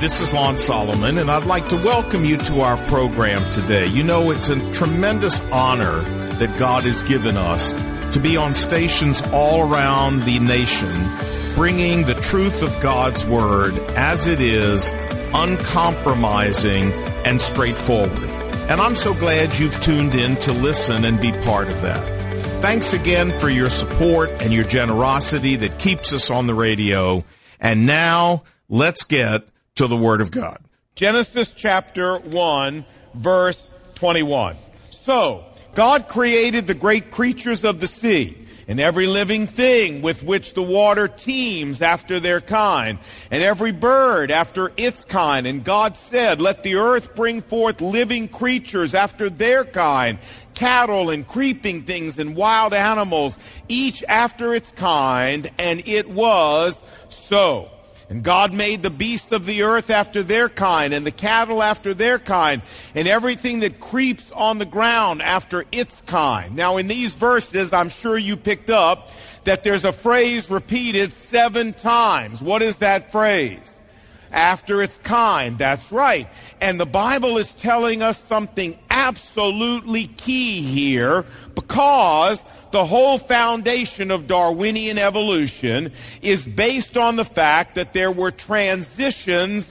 this is Lon Solomon, and I'd like to welcome you to our program today. You know, it's a tremendous honor that God has given us to be on stations all around the nation, bringing the truth of God's Word as it is, uncompromising and straightforward. And I'm so glad you've tuned in to listen and be part of that. Thanks again for your support and your generosity that keeps us on the radio. And now, let's get to the Word of God. Genesis chapter 1, verse 21. So, God created the great creatures of the sea, and every living thing with which the water teems after their kind, and every bird after its kind. And God said, let the earth bring forth living creatures after their kind, cattle and creeping things and wild animals, each after its kind. And it was so. And God made the beasts of the earth after their kind, and the cattle after their kind, and everything that creeps on the ground after its kind. Now, in these verses, I'm sure you picked up that there's a phrase repeated 7 times. What is that phrase? After its kind. That's right. And the Bible is telling us something absolutely key here, because the whole foundation of Darwinian evolution is based on the fact that there were transitions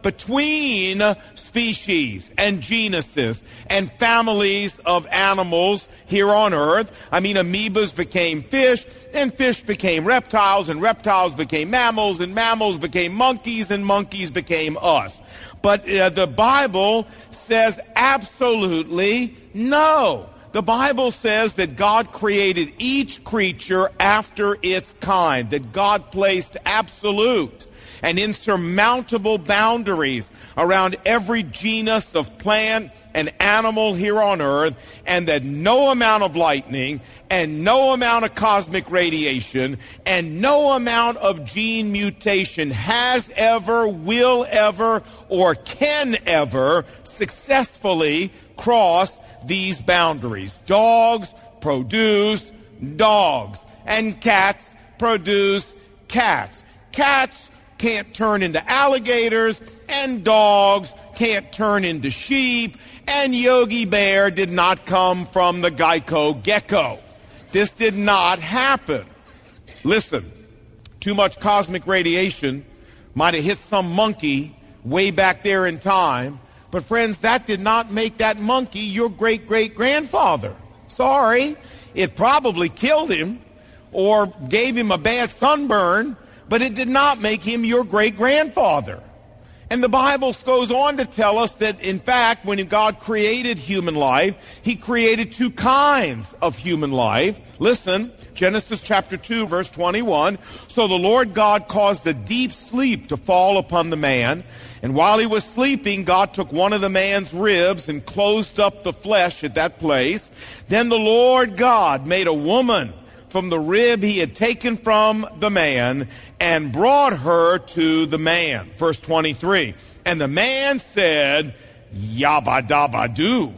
between species and genuses and families of animals here on earth. I mean, amoebas became fish, and fish became reptiles, and reptiles became mammals, and mammals became monkeys, and monkeys became us. But the Bible says absolutely no. The Bible says that God created each creature after its kind, that God placed absolute and insurmountable boundaries around every genus of plant and animal here on earth, and that no amount of lightning and no amount of cosmic radiation and no amount of gene mutation has ever, will ever, or can ever successfully cross these boundaries. Dogs produce dogs, and cats produce cats. Cats can't turn into alligators, and dogs can't turn into sheep, and Yogi Bear did not come from the Geico gecko. This did not happen. Listen, too much cosmic radiation might have hit some monkey way back there in time, but friends, that did not make that monkey your great-great-grandfather. Sorry. It probably killed him or gave him a bad sunburn, but it did not make him your great-grandfather. And the Bible goes on to tell us that, in fact, when God created human life, He created 2 kinds of human life. Listen, Genesis chapter 2, verse 21. So the Lord God caused a deep sleep to fall upon the man, and while he was sleeping, God took one of the man's ribs and closed up the flesh at that place. Then the Lord God made a woman from the rib He had taken from the man and brought her to the man. Verse 23. And the man said, Yabba dabba doo.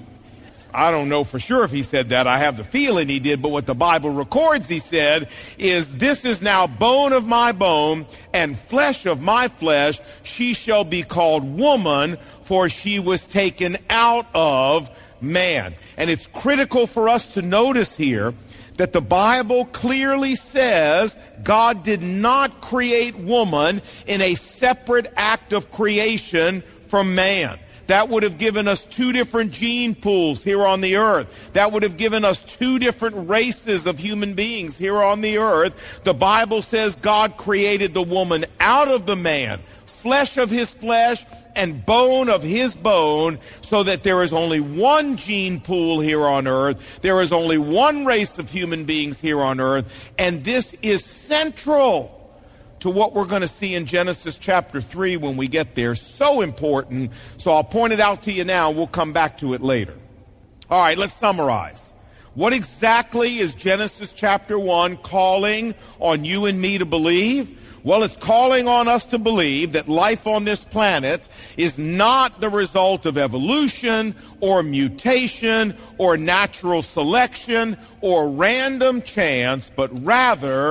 I don't know for sure if he said that. I have the feeling he did, but what the Bible records he said is, this is now bone of my bone and flesh of my flesh. She shall be called woman, for she was taken out of man. And it's critical for us to notice here that the Bible clearly says God did not create woman in a separate act of creation from man. That would have given us 2 different gene pools here on the earth. That would have given us 2 different races of human beings here on the earth. The Bible says God created the woman out of the man, flesh of his flesh and bone of his bone, so that there is only one gene pool here on earth. There is only one race of human beings here on earth. And this is central to what we're going to see in Genesis chapter 3 when we get there. So important. So I'll point it out to you now. We'll come back to it later. All right, let's summarize. What exactly is Genesis chapter 1 calling on you and me to believe? Well, it's calling on us to believe that life on this planet is not the result of evolution or mutation or natural selection or random chance, but rather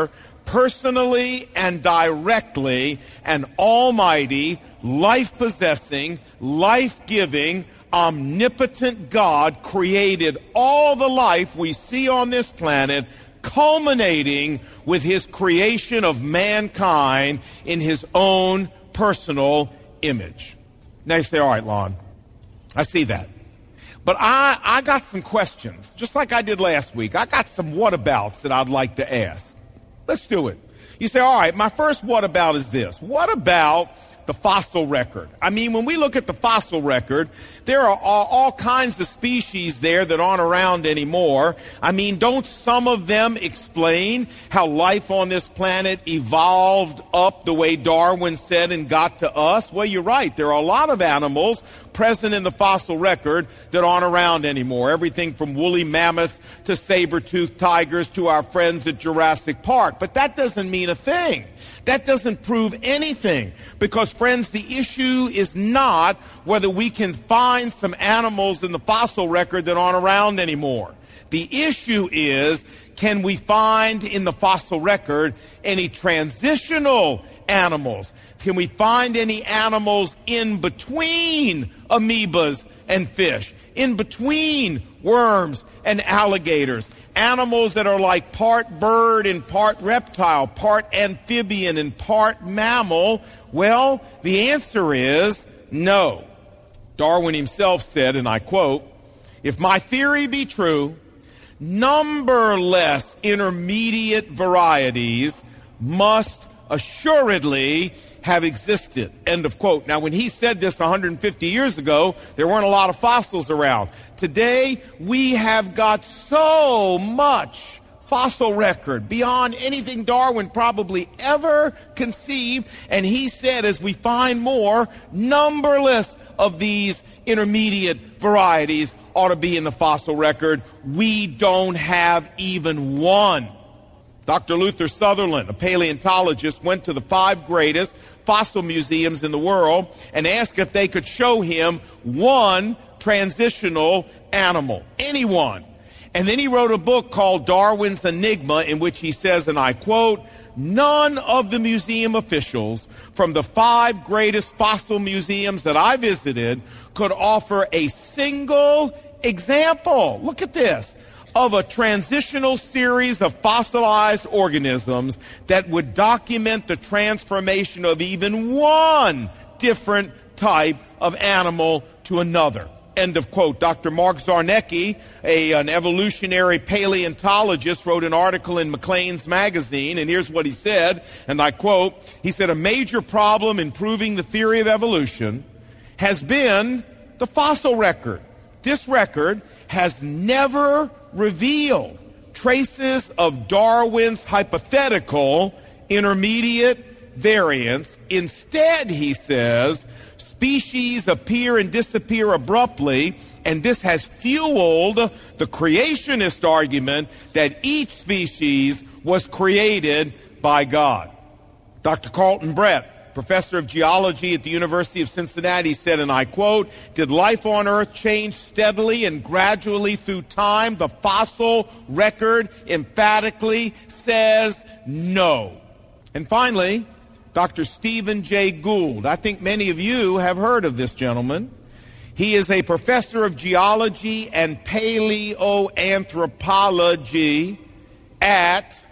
personally and directly an almighty, life-possessing, life-giving, omnipotent God created all the life we see on this planet, culminating with his creation of mankind in his own personal image. Now you say, all right, Lon, I see that. But I got some questions, just like I did last week. I got some whatabouts that I'd like to ask. Let's do it. You say, all right, my first whatabout is this. What about the fossil record? I mean, when we look at the fossil record, there are all kinds of species there that aren't around anymore. I mean, don't some of them explain how life on this planet evolved up the way Darwin said and got to us? Well, you're right. There are a lot of animals present in the fossil record that aren't around anymore. Everything from woolly mammoths to saber-toothed tigers to our friends at Jurassic Park. But that doesn't mean a thing. That doesn't prove anything. Because, friends, the issue is not whether we can find some animals in the fossil record that aren't around anymore. The issue is, can we find in the fossil record any transitional animals? Can we find any animals in between amoebas and fish, in between worms and alligators, animals that are like part bird and part reptile, part amphibian and part mammal? Well, the answer is no. Darwin himself said, and I quote, "If my theory be true, numberless intermediate varieties must assuredly have existed." End of quote. Now, when he said this 150 years ago, there weren't a lot of fossils around. Today, we have got so much fossil record beyond anything Darwin probably ever conceived. And he said, as we find more, numberless of these intermediate varieties ought to be in the fossil record. We don't have even one. Dr. Luther Sutherland, a paleontologist, went to the 5 greatest fossil museums in the world and asked if they could show him one transitional animal, anyone. And then he wrote a book called Darwin's Enigma, in which he says, and I quote, "None of the museum officials from the 5 greatest fossil museums that I visited could offer a single example," look at this, "of a transitional series of fossilized organisms that would document the transformation of even one different type of animal to another." End of quote. Dr. Mark Zarnecki, an evolutionary paleontologist, wrote an article in Maclean's magazine, and here's what he said, and I quote, he said, "A major problem in proving the theory of evolution has been the fossil record. This record has never revealed traces of Darwin's hypothetical intermediate variants. Instead," he says, "species appear and disappear abruptly, and this has fueled the creationist argument that each species was created by God." Dr. Carlton Brett, professor of geology at the University of Cincinnati, said, and I quote, "Did life on Earth change steadily and gradually through time? The fossil record emphatically says no." And finally, Dr. Stephen Jay Gould. I think many of you have heard of this gentleman. He is a professor of geology and paleoanthropology at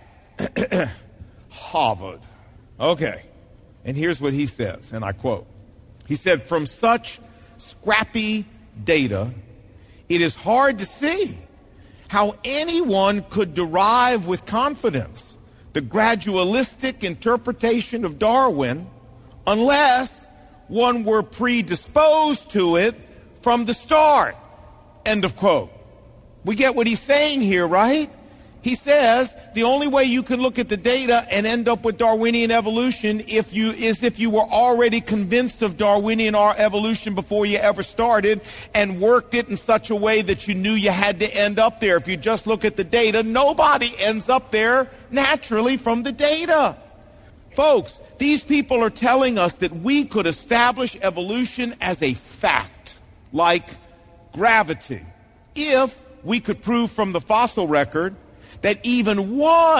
Harvard. Okay. And here's what he says, and I quote. He said, "From such scrappy data, it is hard to see how anyone could derive with confidence the gradualistic interpretation of Darwin unless one were predisposed to it from the start." End of quote. We get what he's saying here, right? He says the only way you can look at the data and end up with Darwinian evolution is if you were already convinced of Darwinian evolution before you ever started and worked it in such a way that you knew you had to end up there. If you just look at the data, nobody ends up there naturally from the data. Folks, these people are telling us that we could establish evolution as a fact, like gravity, if we could prove from the fossil record that even one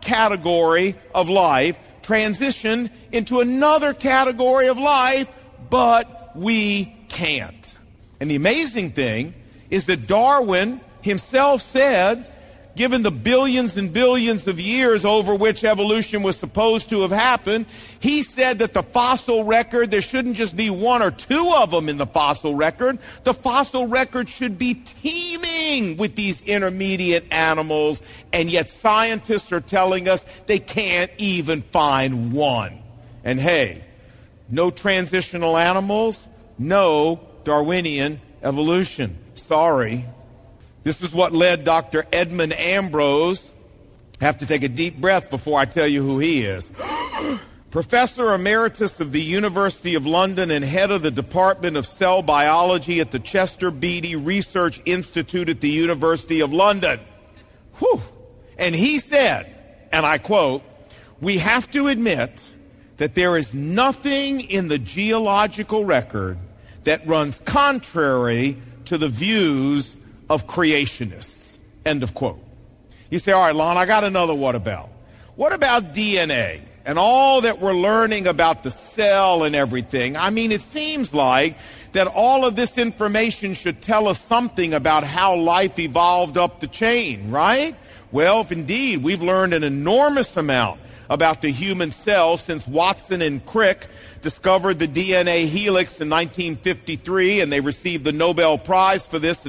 category of life, transition into another category of life, but we can't. And the amazing thing is that Darwin himself said, given the billions and billions of years over which evolution was supposed to have happened, he said that the fossil record, there shouldn't just be one or two of them in the fossil record. The fossil record should be teeming with these intermediate animals, and yet scientists are telling us they can't even find one. And hey, no transitional animals, no Darwinian evolution. Sorry. This is what led Dr. Edmund Ambrose. I have to take a deep breath before I tell you who he is. Professor Emeritus of the University of London and head of the Department of Cell Biology at the Chester Beatty Research Institute at the University of London. Whew. And he said, and I quote, "We have to admit that there is nothing in the geological record that runs contrary to the views of creationists." End of quote. You say, all right, Lon, I got another what about. What about DNA and all that we're learning about the cell and everything? I mean, it seems like that all of this information should tell us something about how life evolved up the chain, right? Well, if indeed we've learned an enormous amount about the human cell since Watson and Crick discovered the DNA helix in 1953, and they received the Nobel Prize for this in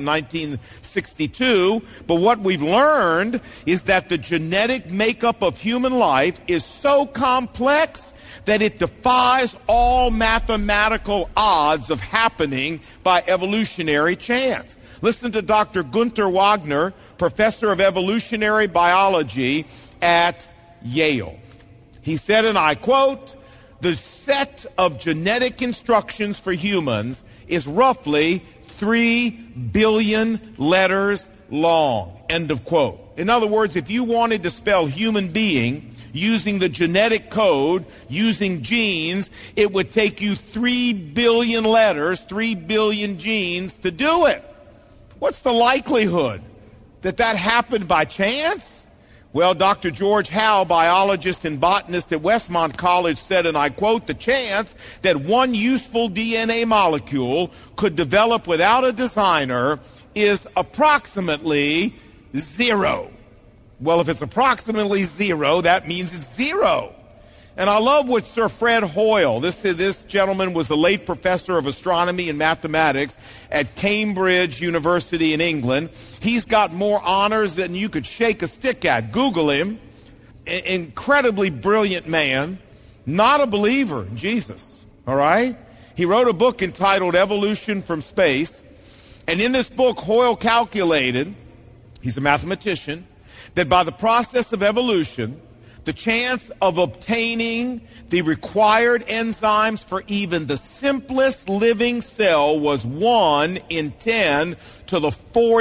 1962. But what we've learned is that the genetic makeup of human life is so complex that it defies all mathematical odds of happening by evolutionary chance. Listen to Dr. Gunther Wagner, professor of evolutionary biology at Yale. He said, and I quote, "The set of genetic instructions for humans is roughly 3 billion letters long." End of quote. In other words, if you wanted to spell human being using the genetic code, using genes, it would take you 3 billion letters, 3 billion genes to do it. What's the likelihood that that happened by chance? Well, Dr. George Howe, biologist and botanist at Westmont College, said, and I quote, "The chance that one useful DNA molecule could develop without a designer is approximately 0. Well, if it's approximately 0, that means it's 0. And I love what Sir Fred Hoyle, this gentleman was the late professor of astronomy and mathematics at Cambridge University in England. He's got more honors than you could shake a stick at. Google him. Incredibly brilliant man, not a believer in Jesus, all right? He wrote a book entitled Evolution from Space. And in this book, Hoyle calculated, he's a mathematician, that by the process of evolution, the chance of obtaining the required enzymes for even the simplest living cell was 1 in 10 to the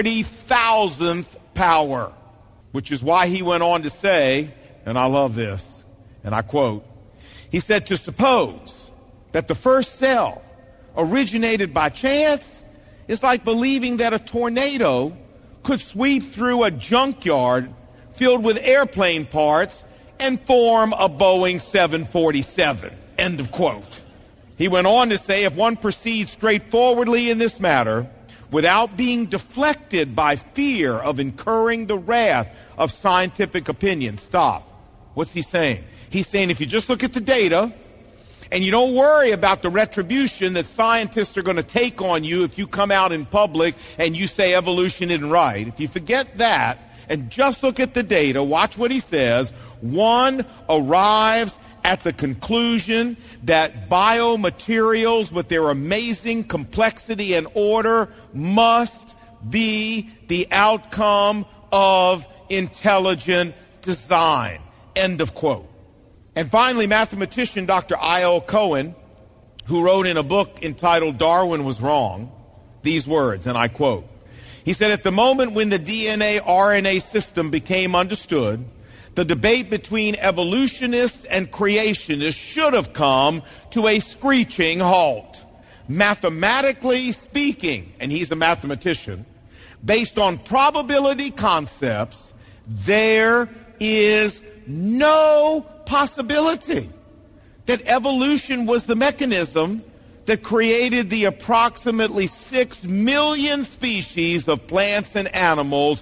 40,000th power, which is why he went on to say, and I love this, and I quote, he said, "To suppose that the first cell originated by chance is like believing that a tornado could sweep through a junkyard filled with airplane parts and form a Boeing 747. End of quote. He went on to say, if one proceeds straightforwardly in this matter, without being deflected by fear of incurring the wrath of scientific opinion. Stop. What's he saying? He's saying if you just look at the data and you don't worry about the retribution that scientists are going to take on you if you come out in public and you say evolution isn't right. If you forget that and just look at the data, watch what he says, one arrives at the conclusion that biomaterials with their amazing complexity and order must be the outcome of intelligent design. End of quote. And finally, mathematician Dr. I.O. Cohen, who wrote in a book entitled Darwin Was Wrong, these words, and I quote, he said, at the moment when the DNA-RNA system became understood, the debate between evolutionists and creationists should have come to a screeching halt. Mathematically speaking, and he's a mathematician, based on probability concepts, there is no possibility that evolution was the mechanism that created the approximately 6 million species of plants and animals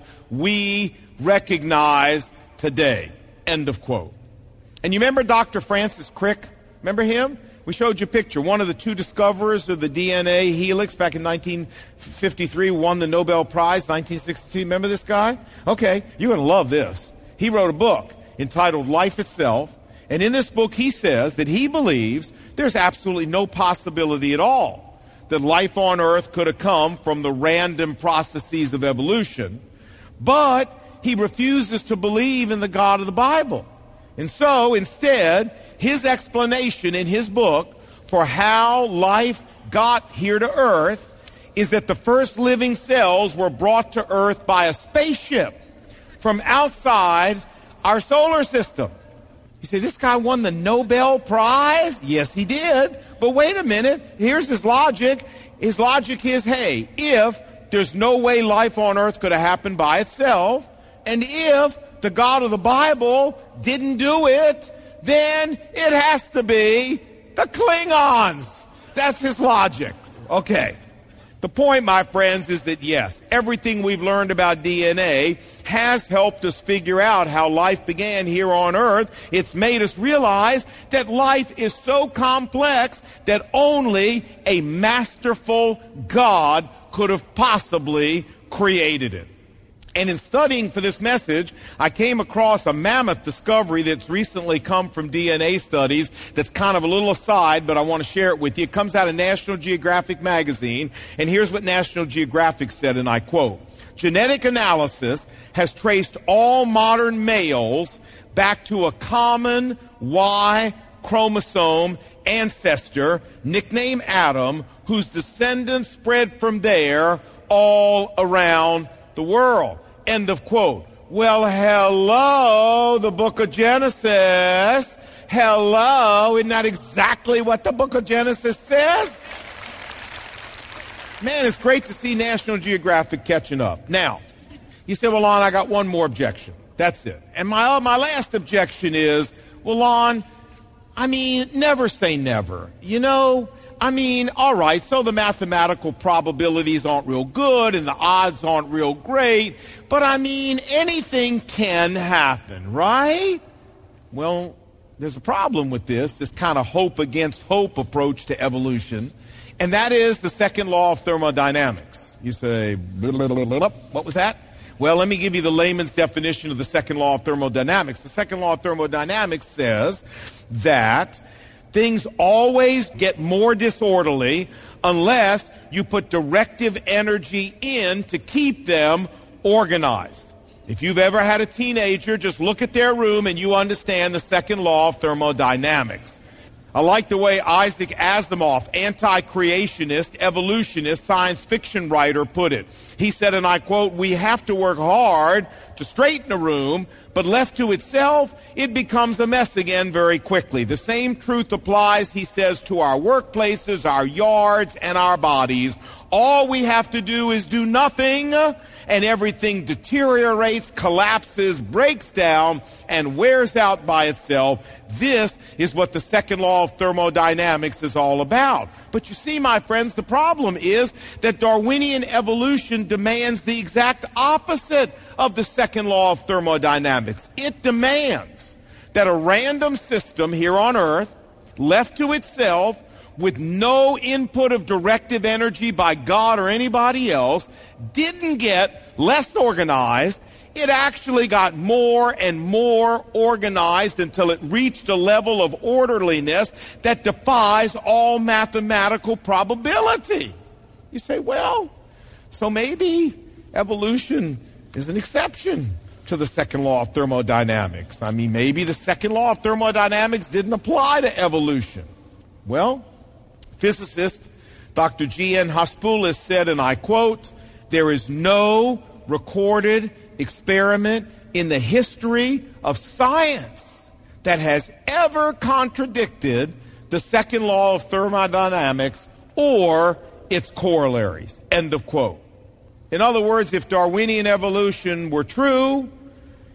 we recognize today. End of quote. And you remember Dr. Francis Crick? Remember him? We showed you a picture. One of the two discoverers of the DNA helix back in 1953, won the Nobel Prize, 1962. Remember this guy? Okay, you're going to love this. He wrote a book entitled Life Itself. And in this book, he says that he believes there's absolutely no possibility at all that life on Earth could have come from the random processes of evolution. But he refuses to believe in the God of the Bible. And so, instead, his explanation in his book for how life got here to Earth is that the first living cells were brought to Earth by a spaceship from outside our solar system. You say, this guy won the Nobel Prize? Yes, he did. But wait a minute. Here's his logic. His logic is, hey, if there's no way life on Earth could have happened by itself, and if the God of the Bible didn't do it, then it has to be the Klingons. That's his logic. Okay. The point, my friends, is that yes, everything we've learned about DNA has helped us figure out how life began here on Earth. It's made us realize that life is so complex that only a masterful God could have possibly created it. And in studying for this message, I came across a mammoth discovery that's recently come from DNA studies that's kind of a little aside, but I want to share it with you. It comes out of National Geographic magazine, and here's what National Geographic said, and I quote, "Genetic analysis has traced all modern males back to a common Y chromosome ancestor, nicknamed Adam, whose descendants spread from there all around the world." End of quote. Well, hello, the book of Genesis. Hello, isn't that exactly what the book of Genesis says? Man, it's great to see National Geographic catching up. Now, you say, well, Lon, I got one more objection. That's it. And my last objection is, well, Lon, never say never. All right, so the mathematical probabilities aren't real good and the odds aren't real great, but anything can happen, right? Well, there's a problem with this kind of hope against hope approach to evolution, and that is the second law of thermodynamics. You say, what was that? Well, let me give you the layman's definition of the second law of thermodynamics. The second law of thermodynamics says that things always get more disorderly unless you put directive energy in to keep them organized. If you've ever had a teenager, just look at their room and you understand the second law of thermodynamics. I like the way Isaac Asimov, anti-creationist, evolutionist, science fiction writer, put it. He said, and I quote, "We have to work hard to straighten a room, but left to itself, it becomes a mess again very quickly." The same truth applies, he says, to our workplaces, our yards, and our bodies. All we have to do is do nothing, and everything deteriorates, collapses, breaks down, and wears out by itself. This is what the second law of thermodynamics is all about. But you see, my friends, the problem is that Darwinian evolution demands the exact opposite of the second law of thermodynamics. It demands that a random system here on Earth, left to itself, with no input of directive energy by God or anybody else, didn't get less organized. It actually got more and more organized until it reached a level of orderliness that defies all mathematical probability. You say, well, so maybe evolution is an exception to the second law of thermodynamics. Maybe the second law of thermodynamics didn't apply to evolution. Well, physicist Dr. G.N. Hospoulas said, and I quote, "There is no recorded experiment in the history of science that has ever contradicted the second law of thermodynamics or its corollaries." End of quote. In other words, if Darwinian evolution were true,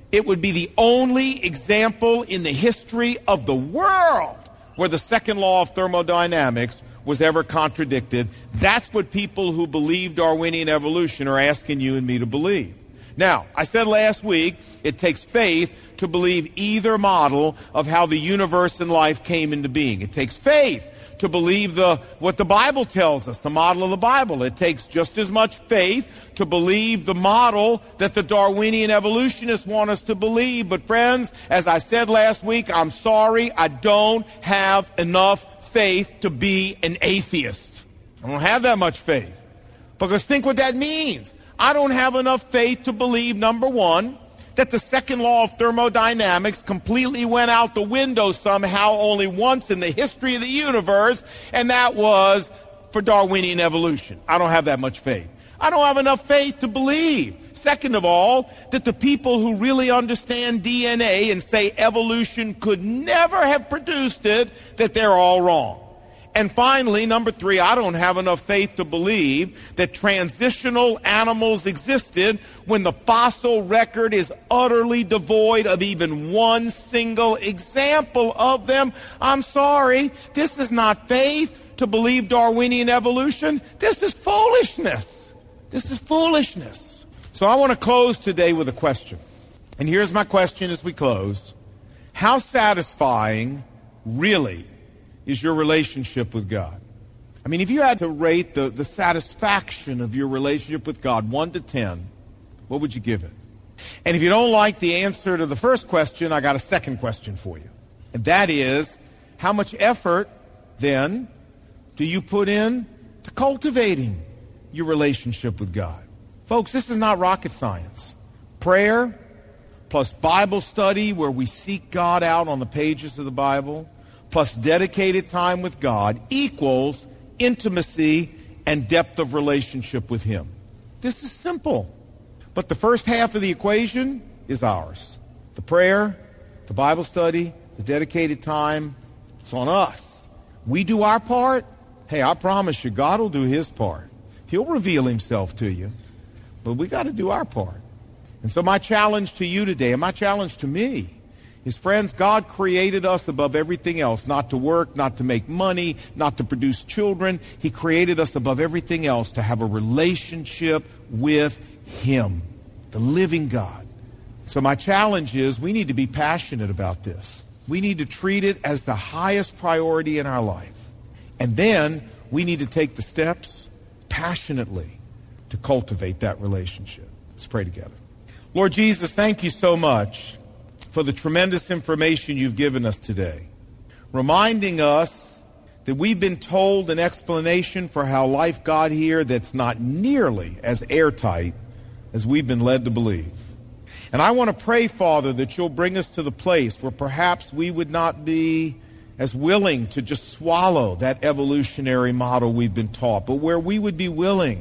It would be the only example in the history of the world where the second law of thermodynamics was ever contradicted. That's what people who believe Darwinian evolution are asking you and me to believe. Now, I said last week, it takes faith to believe either model of how the universe and life came into being. It takes faith to believe what the Bible tells us, the model of the Bible. It takes just as much faith to believe the model that the Darwinian evolutionists want us to believe. But friends, as I said last week, I'm sorry, I don't have enough faith to be an atheist. I don't have that much faith. Because think what that means. I don't have enough faith to believe, number one, that the second law of thermodynamics completely went out the window somehow only once in the history of the universe, and that was for Darwinian evolution. I don't have that much faith. I don't have enough faith to believe, second of all, that the people who really understand DNA and say evolution could never have produced it, that they're all wrong. And finally, number three, I don't have enough faith to believe that transitional animals existed when the fossil record is utterly devoid of even one single example of them. I'm sorry, this is not faith to believe Darwinian evolution. This is foolishness. This is foolishness. So I want to close today with a question. And here's my question as we close. How satisfying, really, is your relationship with God? I mean, if you had to rate the satisfaction of your relationship with God 1 to 10, what would you give it? And if you don't like the answer to the first question, I got a second question for you. And that is, how much effort, then, do you put in to cultivating your relationship with God? Folks, this is not rocket science. Prayer plus Bible study where we seek God out on the pages of the Bible plus dedicated time with God equals intimacy and depth of relationship with Him. This is simple. But the first half of the equation is ours. The prayer, the Bible study, the dedicated time, it's on us. We do our part. Hey, I promise you, God will do His part. He'll reveal Himself to you. But we got to do our part. And so my challenge to you today, and my challenge to me, is, friends, God created us above everything else, not to work, not to make money, not to produce children. He created us above everything else to have a relationship with Him, the living God. So my challenge is we need to be passionate about this. We need to treat it as the highest priority in our life. And then we need to take the steps passionately to cultivate that relationship. Let's pray together. Lord Jesus, thank you so much for the tremendous information you've given us today, reminding us that we've been told an explanation for how life got here that's not nearly as airtight as we've been led to believe. And I want to pray, Father, that you'll bring us to the place where perhaps we would not be as willing to just swallow that evolutionary model we've been taught, but where we would be willing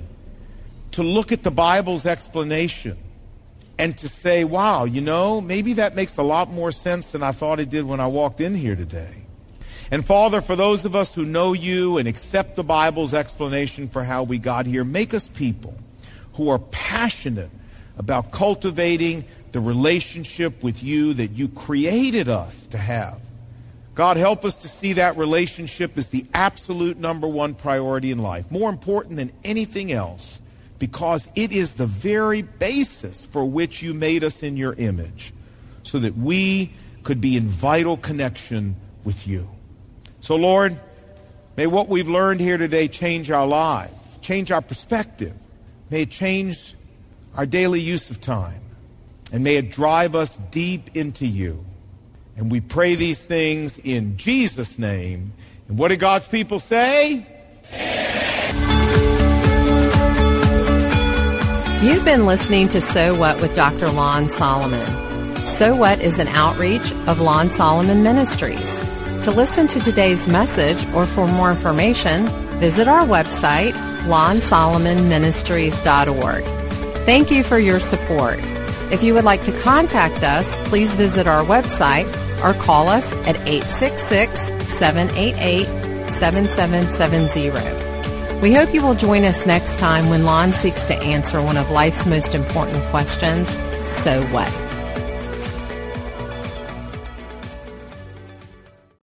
to look at the Bible's explanation and to say, wow, you know, maybe that makes a lot more sense than I thought it did when I walked in here today. And Father, for those of us who know you and accept the Bible's explanation for how we got here, make us people who are passionate about cultivating the relationship with you that you created us to have. God, help us to see that relationship as the absolute number one priority in life, more important than anything else, because it is the very basis for which you made us in your image, so that we could be in vital connection with you. So, Lord, may what we've learned here today change our lives, change our perspective. May it change our daily use of time, and may it drive us deep into you. And we pray these things in Jesus' name. And what did God's people say? You've been listening to So What with Dr. Lon Solomon. So What is an outreach of Lon Solomon Ministries. To listen to today's message or for more information, visit our website, lonsolomonministries.org. Thank you for your support. If you would like to contact us, please visit our website or call us at 866-788-7770. We hope you will join us next time when Lon seeks to answer one of life's most important questions, so what?